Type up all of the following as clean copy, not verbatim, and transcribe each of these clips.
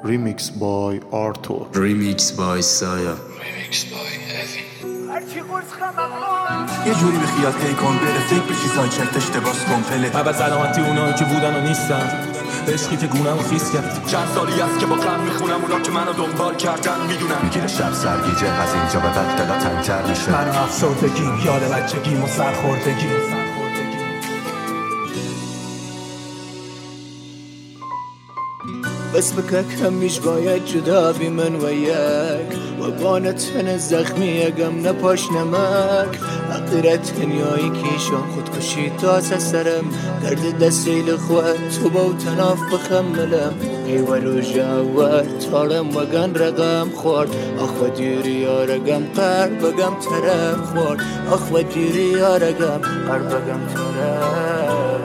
Remix by Arthur. Remix by Saya. Remix by Heavy. یه جوری به خیال پی کن بره فکر به چیزای چرتش باز کن پله اول سلامتی اونایی که بودن و نیستن، عشقی که گونم و خیس کرد. چند سالی است که با غم میخونم اونا که منو دنبال کردن میدونم. میگیره شب سرگیجه از اینجا به بعد دلا تنگ‌تر میشه. من افسردگی، یاد بچگیم و سرخوردگی. بس بکک همیش باید جدا بی من و یک و بان تن زخمی یکم نپاش نمک حقیرت هنیایی کیشان خودکشی تازه سرم درد دستیل خود تو با تناف بخملم ایوال و جاور تارم وگن رقم خورد آخ و دیری آرگم قربگم طرف خورد آخ و دیری آرگم قربگم طرف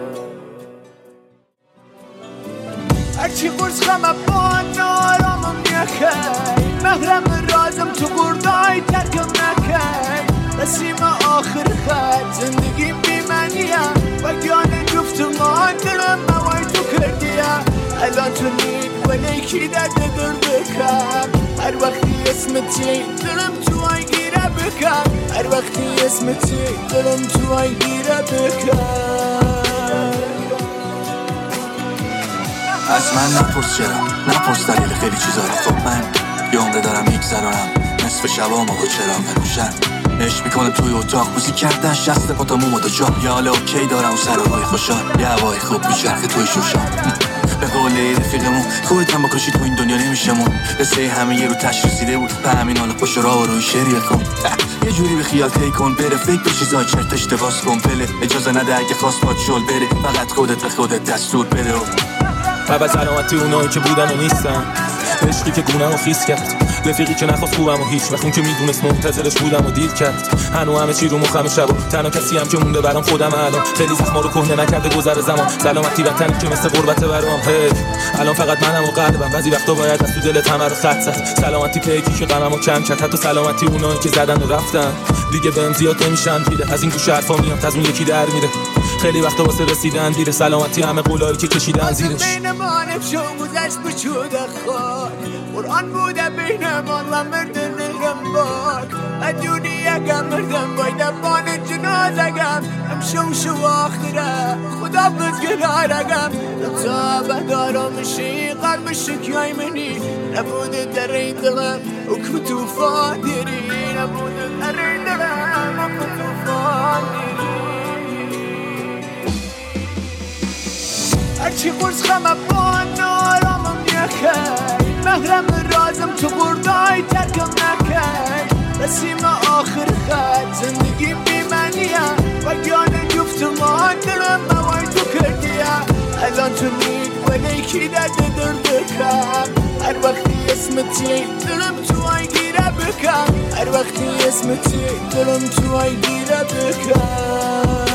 هرچی قرص خمه با نارامم یکی محرم رازم تو بردای ترکم نکی رسیم آخر خط زندگیم بیمانیه و گیان گفتمان دلم موای تو کردیه الان تو نید ولی کی درد بکن هر وقتی اسمتی دلم تو آی گیره بکن هر وقتی اسمتی دلم تو آی گیره بکن از من نپرس چرا نپرس دلیل خیلی چیزا رو خب من یه عمره دارم میگذرانم نصف شبام آقا چرا روشن عشق میکنم توی اتاق موزی کردن شست پاتا موم و دو جا یه حال اوکی دارم و سر و روی خوشحال یه هوای خوب میچرخه توی شوشان به قول رفیقمون خودت هم بکشی تو این دنیا نمیشمون قصه همه یه رو تش رسیده بود به همین حالا پشت راه و روی شعریه کن یه جوری به خیال پی کن بره فکر به چیزای چرتش باز کن پله اجازه نده اگه خواست باد شل بره فقط خودت به خودت دستور بده اول سلامتی اونایی که بودن و نیستن، عشقی که گونم و خیس کرد. رفیقی که نخواست خوبم و هیچ وقت اون که میدونست منتظرش بودم و دیر کرد. هنو همه چی رو مخم شب و تنها کسی هم که مونده برام خودم الان خیلی زخما رو کهنه نکرده گذر زمان سلامتی وطنی که مثل قربت برام الان فقط منم و قلبم بعضی وقتا باید از تو دلت همه رو خط زد سلامتی پیکی که غممو کم کرد حتی سلامتی اونایی که زدن و رفتن دیگه بهم زیاد نمیشن دیره از این گوشه حرفا میاد از اون یکی در میره خیلی وقتا واسه رسیدن دیره سلامتی همه قولایی که کشیدن زیرش بین ما نفشو گذشت بچوده خود قرآن بوده بین ما و مردن الگنباک ادونی یکم مردن باید بان جنازگم شو آخره خدا بزگرارگم تا بدارا میشی قلب شکیای منی نبوده در این دلم و کتوفان دیری نبوده در این دلم و کتوفان دیری هرچی قرص خمه با نارامم یکی محرم رازم تو بردای ترکم نکی رسیم آخر خط زندگیم بیمانیه و گیان گفتمان دلم موای تو کردیه الان تو نید ولی کی درد بکن هر وقتی اسمتی دلم تو آی گیره بکن هر وقتی اسمتی دلم تو آی گیره بکن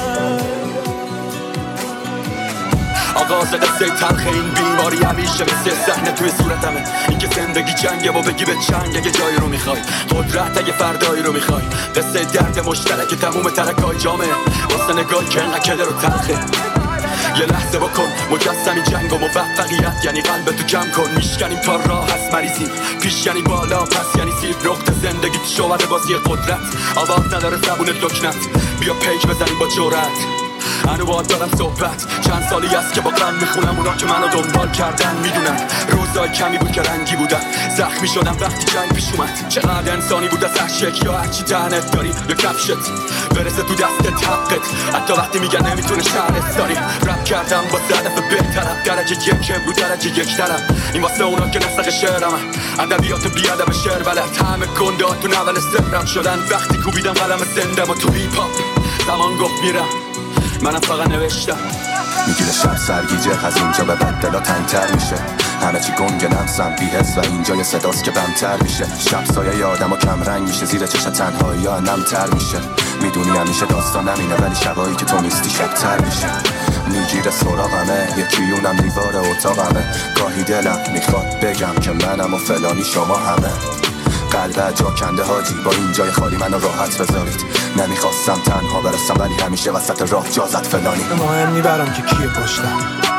آغاز قصه تلخ این بیماری همیشه مثل صحنه توی صورتمه این که زندگی جنگه و بگی به چنگ اگه جایی رو میخوای قدرت اگه فردایی رو میخوای قصه درد مشترک تموم ترکای جامعه واسه نگاه که انقدر کده رو تلخه یه لحظه بکن مجسمی جنگ و موفقیت یعنی قلب تو کم کن میشکنیم تا راه هست مریضیم پیش یعنی بالا پس یعنی سیر نقطه زندگی شوهر بازی قدرت آواز نداره زبون دکنت بیا پیک بزنیم با جرأت هنو باید دارم صحبت چند سالی است که با غم میخونم اونا که منو دنبال کردن میدونن روزای کمی بود که رنگی بودن زخمی شدم وقتی جنگ پیش اومد چقدر انسانی بود از هشک یا هرچی تنت داری یا کفشت برسه تو دستت حقت حتی وقتی میگن نمیتونه شهرت داری رپ کردم با هدف بهترم درجه یک رو درجه یک ترم این واسه اونا که نسق شعرم ادبیات بیادب شعر بلد همه گنده ها تو نول سرم شدن وقتی کوبیدم قلم زندم و تو هیپ هاپ زمان گفت میرم منم فقط نوشتم میگیره شب سرگیجه از اینجا به بعد دلا تنگ‌تر میشه همه چی گنگ نفسم بی‌حس و اینجا یه صداست که بمتر میشه شب سایه آدم و کم رنگ میشه زیر چش تنهایی ها نمتر میشه میدونی همیشه داستان نمینه ولی شبایی که تو نیستی شبتر میشه میگیره سراغمه یکی اونم دیوار اتاقمه گاهی دلم میخواد بگم که منم و فلانی شما همه قلب جا کنده حاجی با این جای خالی منو راحت بذارید نمیخواستم تنها برسم ولی همیشه وسط راه جا زد فلانی مهم میبرم که کیه پشتم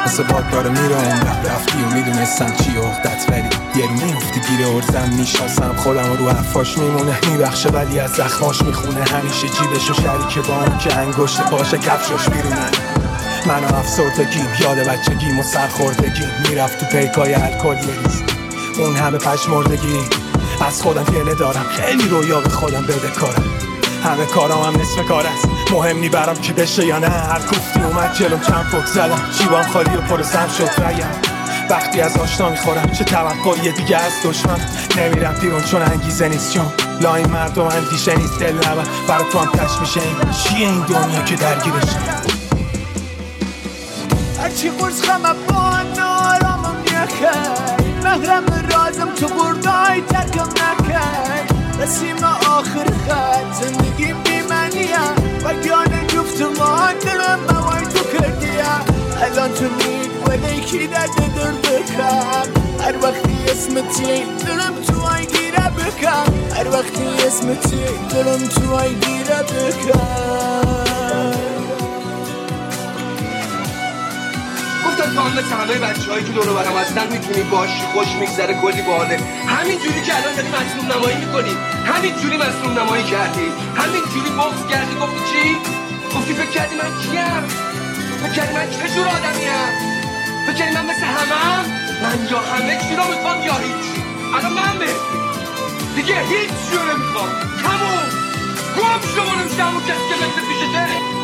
مثل باد داره میره عمرم رفتی و میدونستم چی عقدت ولی یه رو میفتی گیر ارزم میشناسم خودم رو حرفاش میمونه میبخشه ولی از زخماش میخونه همیشه جیبشو شریک با اون که انگشت پاشه کفشاش بیرونه منو افسردگیم یاد بچگیم و سرخوردگیم میرفت تو پیکای الکل یه ریز اون همه پشمردگی از خودم گله دارم خیلی رویا به خودم بده کارم همه کارام هم نصف کار است مهم نی برام کی بشه یا نه هر کوفتی اومد جلوم چند فوق زدم جیبام خالی و پر سم شد ریم وقتی از آشنا میخورم چه توقعی دیگه از دشمن نمیرم بیرون چون انگیزه نیست چون لاین مردم اندیشه نیست دل نبر برای تو هم تش میشه این چیه این دنیا که درگیرش هرچی قرص خمه با نارامم نخی محرم رازم تو بردای ترکم نکن رسیم آخر خط زندگی بیمنیه و گانه جفت ما دلم موای تو کردیه الان تو مید ولی کی درد بکن هر وقتی اسمتی دلم تو آی گیره بکن هر وقتی اسمتی دلم تو آی گیره بکن گفتم تو هم مثل همه بچه هایی که دور و برم هستن میتونی باشی خوش میگذره کلی باله همین جوری که الان داری مظلوم نمایی میکنی همین جوری مظلوم نمایی کردی همین جوری بغض کردی گفتی چی؟ گفتی فکر کردی من کیم؟ فکر کردی من چه جور آدمیم؟ فکر کردی من مثل همم؟ من یا همه چی رو میخوام یا هیچی الان من دیگه هیچ چی رو نمیخوام تموم گم شو برو میشه همون کسی که مثل پیشته